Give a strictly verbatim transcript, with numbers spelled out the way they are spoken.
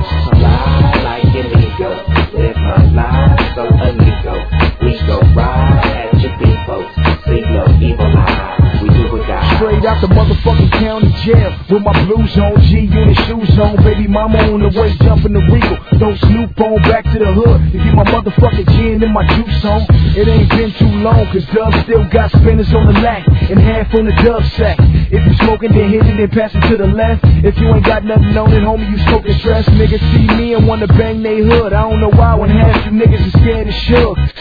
Fly like an eagle, live my life so illegal. We go ride at your people, see no evil eye. We do what God. Straight out the motherfucking county jail with my blues on, G-Unit shoes on, baby mama on the way jumping the Regal. Don't snoop on back to the hood to get my motherfucking gin and my juice on. It ain't been too long, cause Dub still got spinners on the lack and half on the dub sack. If you smoking, then hit it and pass it to the left. If you ain't got nothing on it, homie, you smoking stress. Niggas see me and wanna bang they hood. I don't know why when half you niggas is scared as shook.